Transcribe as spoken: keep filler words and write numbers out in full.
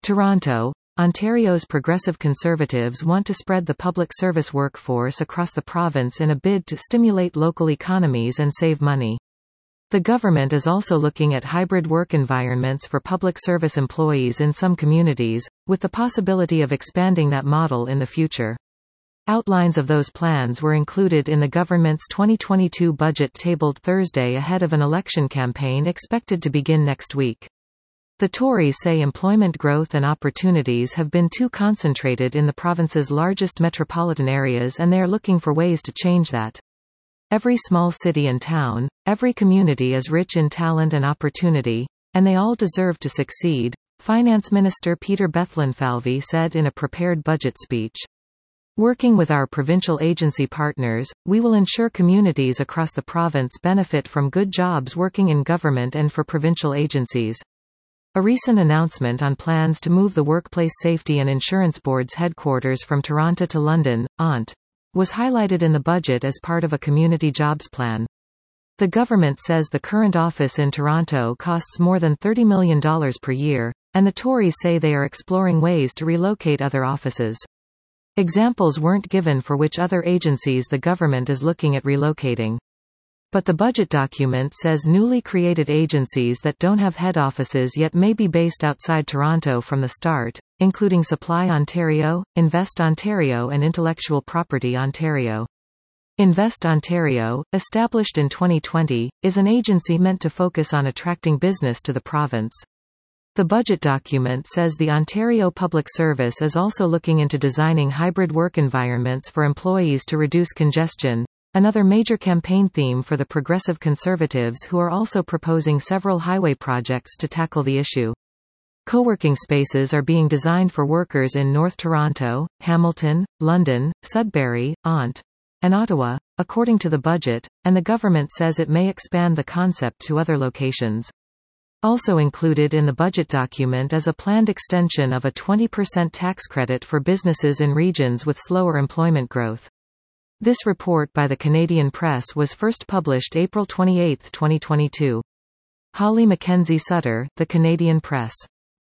Toronto, Ontario's Progressive Conservatives want to spread the public service workforce across the province in a bid to stimulate local economies and save money. The government is also looking at hybrid work environments for public service employees in some communities, with the possibility of expanding that model in the future. Outlines of those plans were included in the government's twenty twenty-two budget tabled Thursday ahead of an election campaign expected to begin next week. The Tories say employment growth and opportunities have been too concentrated in the province's largest metropolitan areas, and they are looking for ways to change that. Every small city and town, every community is rich in talent and opportunity, and they all deserve to succeed, Finance Minister Peter Bethlenfalvy said in a prepared budget speech. Working with our provincial agency partners, we will ensure communities across the province benefit from good jobs working in government and for provincial agencies. A recent announcement on plans to move the Workplace Safety and Insurance Board's headquarters from Toronto to London, O N T, was highlighted in the budget as part of a community jobs plan. The government says the current office in Toronto costs more than thirty million dollars per year, and the Tories say they are exploring ways to relocate other offices. Examples weren't given for which other agencies the government is looking at relocating. But the budget document says newly created agencies that don't have head offices yet may be based outside Toronto from the start, including Supply Ontario, Invest Ontario and Intellectual Property Ontario. Invest Ontario, established in twenty twenty, is an agency meant to focus on attracting business to the province. The budget document says the Ontario Public Service is also looking into designing hybrid work environments for employees to reduce congestion, another major campaign theme for the Progressive Conservatives, who are also proposing several highway projects to tackle the issue. Co-working spaces are being designed for workers in North Toronto, Hamilton, London, Sudbury, O N T, and Ottawa, according to the budget, and the government says it may expand the concept to other locations. Also included in the budget document is a planned extension of a twenty percent tax credit for businesses in regions with slower employment growth. This report by the Canadian Press was first published April twenty-eighth, twenty twenty-two. Holly Mackenzie Sutter, The Canadian Press.